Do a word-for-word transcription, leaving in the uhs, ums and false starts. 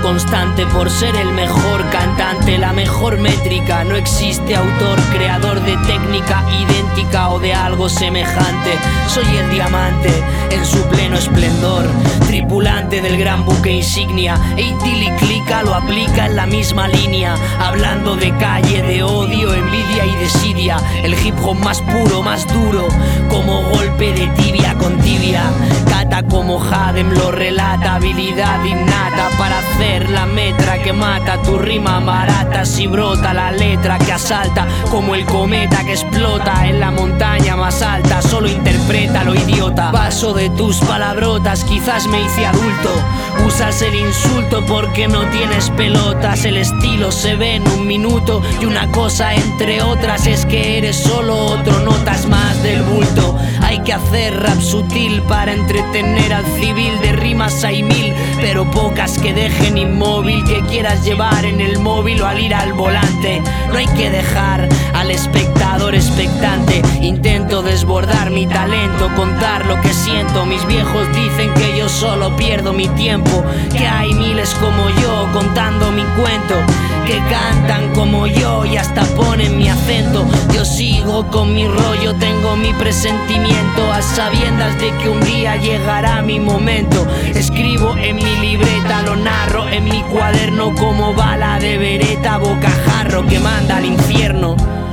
constante por ser el mejor cantante, la mejor métrica. No existe autor, creador de técnica idéntica o de algo semejante. Soy el diamante en su pleno esplendor, tripulante del gran buque insignia. E Clica lo aplica en la misma línea, hablando de calle, de odio, envidia y desidia. El hip hop más puro, más duro, como golpe de tibia con tibia. Cata como Hadem lo relata, habilidad innata para hacer la metra que mata. Tu rima barata si brota la letra que asalta, como el cometa que explota en la montaña más alta. Solo interpreta lo idiota. Paso de tus palabrotas, quizás me hice adulto. Usas el insulto porque no tienes pelotas. El estilo se ve en un minuto y una cosa entre otras es que eres solo otro, notas más del bulto. Hay que hacer rap sutil para entretener al civil. De rimas hay mil, pero pocas que dejen inmóvil, que quieras llevar en el móvil o al ir al volante. No hay que dejar al espectador expectante. Intento desbordar mi talento, contar lo que siento. Mis viejos dicen que yo solo pierdo mi tiempo, que hay miles como yo contando mi cuento, que cantan como yo y hasta ponen mi acento. Yo sigo con mi rollo, tengo mi presentimiento, a sabiendas de que un día llegará mi momento. Escribo en mi libreta, lo narro en mi cuaderno como bala de bereta, bocajarro que manda al infierno.